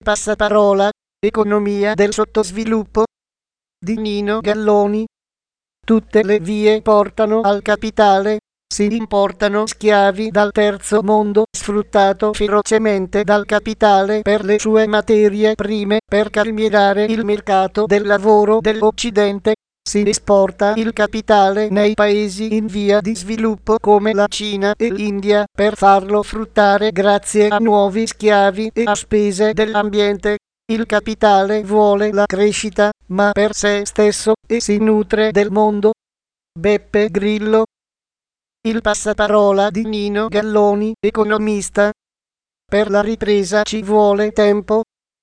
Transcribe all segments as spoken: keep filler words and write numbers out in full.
Passaparola, economia del sottosviluppo di Nino Galloni. Tutte le vie portano al capitale, si importano schiavi dal terzo mondo sfruttato ferocemente dal capitale per le sue materie prime per calmierare il mercato del lavoro dell'Occidente. Si esporta il capitale nei paesi in via di sviluppo come la Cina e l'India per farlo fruttare grazie a nuovi schiavi e a spese dell'ambiente. Il capitale vuole la crescita, ma per sé stesso, e si nutre del mondo. Beppe Grillo. Il passaparola di Nino Galloni, economista. Per la ripresa ci vuole tempo.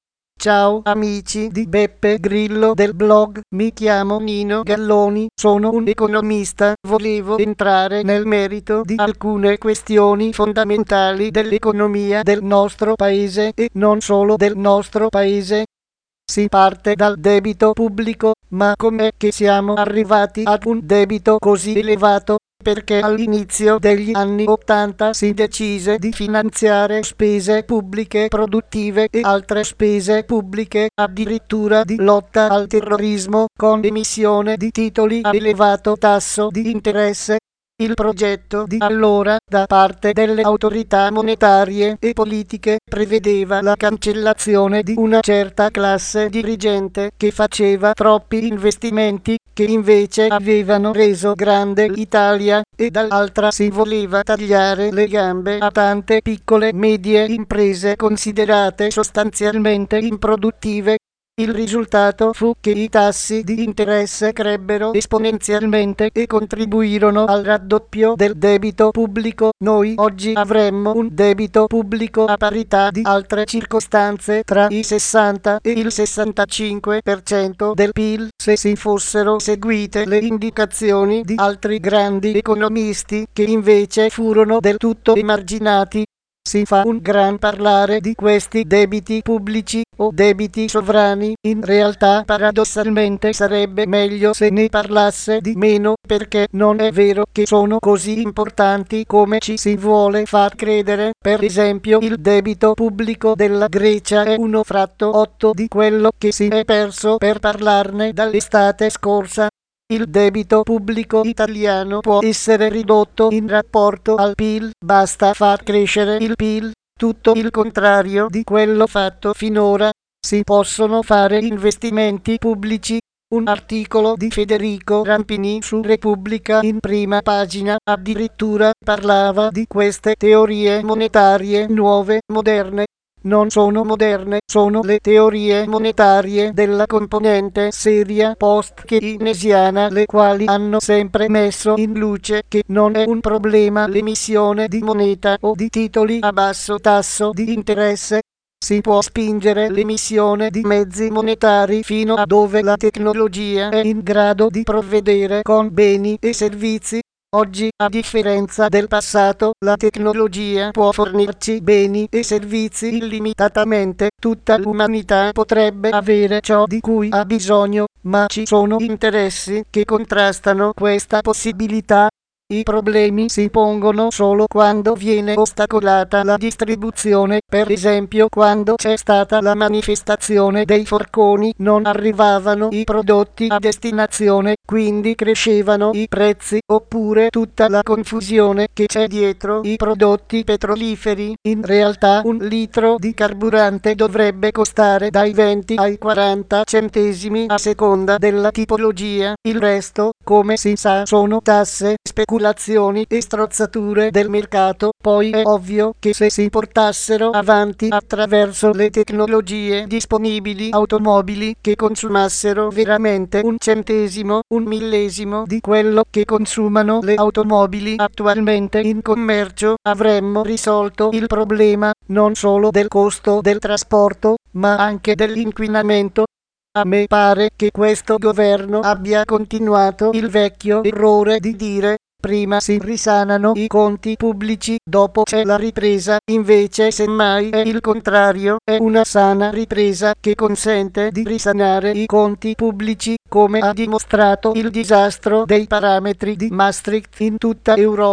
Ciao amici di Beppe Grillo del blog, mi chiamo Nino Galloni, sono un economista, volevo entrare nel merito di alcune questioni fondamentali dell'economia del nostro paese e non solo del nostro paese. Si parte dal debito pubblico, ma com'è che siamo arrivati ad un debito così elevato? Perché all'inizio degli anni ottanta si decise di finanziare spese pubbliche produttive e altre spese pubbliche, addirittura di lotta al terrorismo, con emissione di titoli a elevato tasso di interesse. Il progetto di allora, da parte delle autorità monetarie e politiche, prevedeva la cancellazione di una certa classe dirigente che faceva troppi investimenti, che invece avevano reso grande l'Italia, e dall'altra si voleva tagliare le gambe a tante piccole e medie imprese considerate sostanzialmente improduttive. Il risultato fu che i tassi di interesse crebbero esponenzialmente e contribuirono al raddoppio del debito pubblico. Noi oggi avremmo un debito pubblico a parità di altre circostanze tra i sessanta e il sessantacinque per cento del P I L se si fossero seguite le indicazioni di altri grandi economisti che invece furono del tutto emarginati. Si fa un gran parlare di questi debiti pubblici o debiti sovrani, in realtà paradossalmente sarebbe meglio se ne parlasse di meno, perché non è vero che sono così importanti come ci si vuole far credere. Per esempio il debito pubblico della Grecia è uno fratto otto di quello che si è perso per parlarne dall'estate scorsa. Il debito pubblico italiano può essere ridotto in rapporto al P I L, basta far crescere il P I L, tutto il contrario di quello fatto finora. Si possono fare investimenti pubblici. Un articolo di Federico Rampini su Repubblica in prima pagina addirittura parlava di queste teorie monetarie nuove, moderne. Non sono moderne, sono le teorie monetarie della componente seria post-keynesiana, le quali hanno sempre messo in luce che non è un problema l'emissione di moneta o di titoli a basso tasso di interesse. Si può spingere l'emissione di mezzi monetari fino a dove la tecnologia è in grado di provvedere con beni e servizi. Oggi, a differenza del passato, la tecnologia può fornirci beni e servizi illimitatamente. Tutta l'umanità potrebbe avere ciò di cui ha bisogno, ma ci sono interessi che contrastano questa possibilità. I problemi si pongono solo quando viene ostacolata la distribuzione, per esempio quando c'è stata la manifestazione dei forconi non arrivavano i prodotti a destinazione, quindi crescevano i prezzi, oppure tutta la confusione che c'è dietro i prodotti petroliferi. In realtà un litro di carburante dovrebbe costare dai venti ai quaranta centesimi a seconda della tipologia, il resto, come si sa, sono tasse, speculazioni e strozzature del mercato. Poi è ovvio che se si portassero avanti attraverso le tecnologie disponibili automobili che consumassero veramente un centesimo, un millesimo di quello che consumano le automobili attualmente in commercio, avremmo risolto il problema non solo del costo del trasporto, ma anche dell'inquinamento. A me pare che questo governo abbia continuato il vecchio errore di dire: prima si risanano i conti pubblici, dopo c'è la ripresa. Invece semmai è il contrario, è una sana ripresa che consente di risanare i conti pubblici, come ha dimostrato il disastro dei parametri di Maastricht in tutta Europa,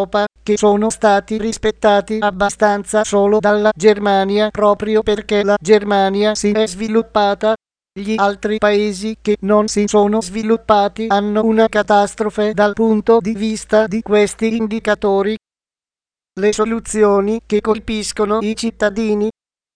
che sono stati rispettati abbastanza solo dalla Germania, proprio perché la Germania si è sviluppata. Gli altri paesi che non si sono sviluppati hanno una catastrofe dal punto di vista di questi indicatori. Le soluzioni che colpiscono i cittadini.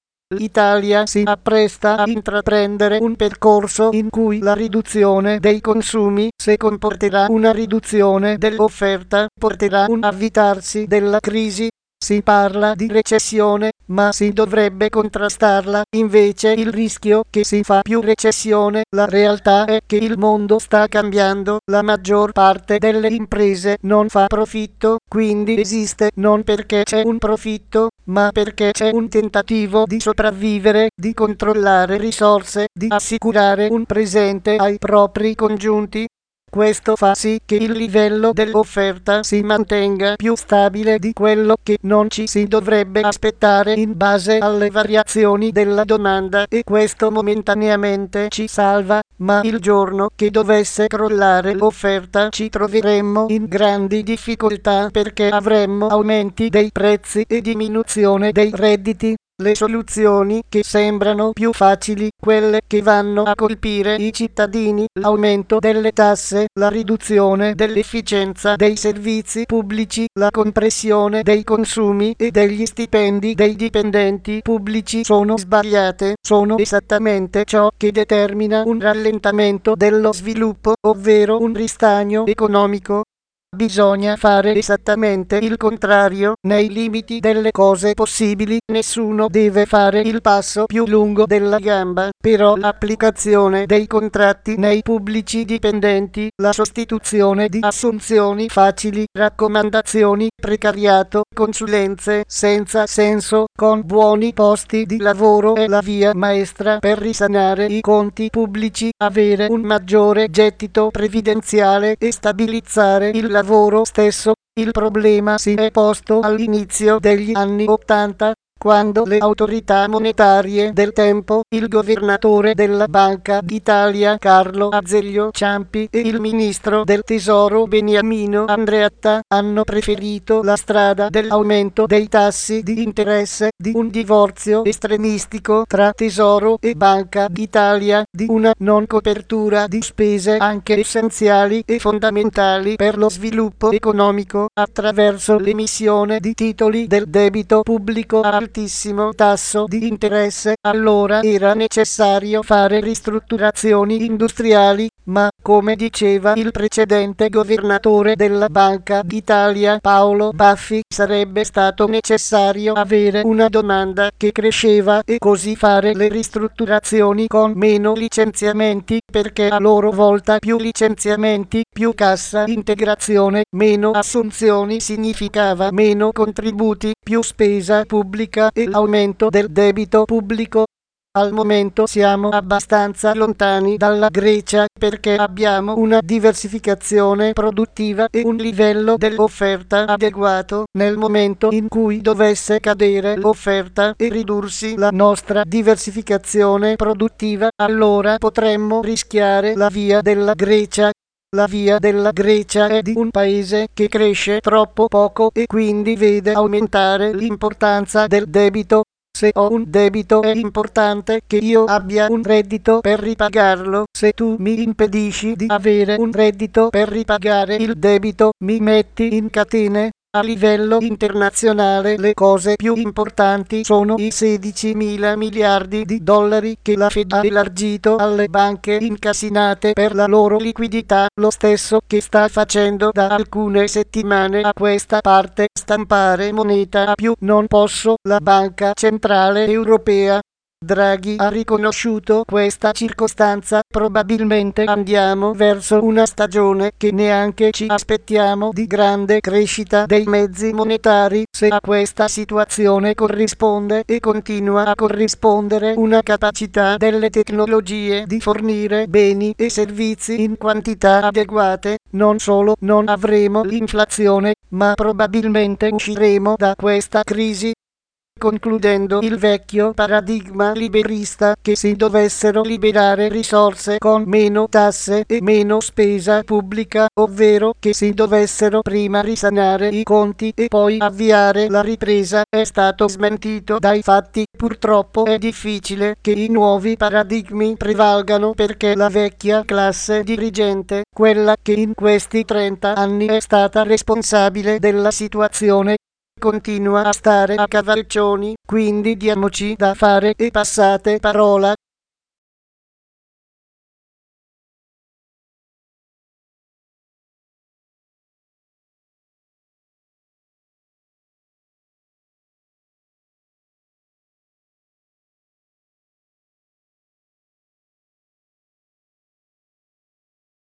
L'Italia si appresta a intraprendere un percorso in cui la riduzione dei consumi, se comporterà una riduzione dell'offerta, porterà un avvitarsi della crisi. Si parla di recessione, ma si dovrebbe contrastarla, invece il rischio che si fa più recessione. La realtà è che il mondo sta cambiando, la maggior parte delle imprese non fa profitto, quindi esiste non perché c'è un profitto, ma perché c'è un tentativo di sopravvivere, di controllare risorse, di assicurare un presente ai propri congiunti. Questo fa sì che il livello dell'offerta si mantenga più stabile di quello che non ci si dovrebbe aspettare in base alle variazioni della domanda, e questo momentaneamente ci salva, ma il giorno che dovesse crollare l'offerta ci troveremmo in grandi difficoltà perché avremmo aumenti dei prezzi e diminuzione dei redditi. Le soluzioni che sembrano più facili, quelle che vanno a colpire i cittadini, l'aumento delle tasse, la riduzione dell'efficienza dei servizi pubblici, la compressione dei consumi e degli stipendi dei dipendenti pubblici, sono sbagliate, sono esattamente ciò che determina un rallentamento dello sviluppo, ovvero un ristagno economico. Bisogna fare esattamente il contrario, nei limiti delle cose possibili. Nessuno deve fare il passo più lungo della gamba, però l'applicazione dei contratti nei pubblici dipendenti, la sostituzione di assunzioni facili, raccomandazioni, precariato, consulenze senza senso, con buoni posti di lavoro è la via maestra per risanare i conti pubblici, avere un maggiore gettito previdenziale e stabilizzare il lavoro. lavoro stesso. Il problema si è posto all'inizio degli anni ottanta, quando le autorità monetarie del tempo, il governatore della Banca d'Italia Carlo Azeglio Ciampi e il ministro del Tesoro Beniamino Andreatta, hanno preferito la strada dell'aumento dei tassi di interesse, di un divorzio estremistico tra Tesoro e Banca d'Italia, di una non copertura di spese anche essenziali e fondamentali per lo sviluppo economico, attraverso l'emissione di titoli del debito pubblico a altissimo tasso di interesse. Allora era necessario fare ristrutturazioni industriali, ma, come diceva il precedente governatore della Banca d'Italia Paolo Baffi, sarebbe stato necessario avere una domanda che cresceva e così fare le ristrutturazioni con meno licenziamenti, perché a loro volta più licenziamenti, più cassa integrazione, meno assunzioni significava meno contributi, più spesa pubblica e l'aumento del debito pubblico. Al momento siamo abbastanza lontani dalla Grecia perché abbiamo una diversificazione produttiva e un livello dell'offerta adeguato. Nel momento in cui dovesse cadere l'offerta e ridursi la nostra diversificazione produttiva, allora potremmo rischiare la via della Grecia. La via della Grecia è di un paese che cresce troppo poco e quindi vede aumentare l'importanza del debito. Se ho un debito è importante che io abbia un reddito per ripagarlo. Se tu mi impedisci di avere un reddito per ripagare il debito, mi metti in catene. A livello internazionale le cose più importanti sono i sedicimila miliardi di dollari che la Fed ha elargito alle banche incasinate per la loro liquidità, lo stesso che sta facendo da alcune settimane a questa parte, stampare moneta a più non posso. La Banca Centrale Europea Draghi ha riconosciuto questa circostanza. Probabilmente andiamo verso una stagione che neanche ci aspettiamo di grande crescita dei mezzi monetari. Se a questa situazione corrisponde e continua a corrispondere una capacità delle tecnologie di fornire beni e servizi in quantità adeguate, non solo non avremo l'inflazione, ma probabilmente usciremo da questa crisi. concludendo il vecchio paradigma liberista che si dovessero liberare risorse con meno tasse e meno spesa pubblica, ovvero che si dovessero prima risanare i conti e poi avviare la ripresa, è stato smentito dai fatti. Purtroppo è difficile che i nuovi paradigmi prevalgano perché la vecchia classe dirigente, quella che in questi trenta anni è stata responsabile della situazione, continua a stare a cavalcioni, quindi diamoci da fare e passate parola.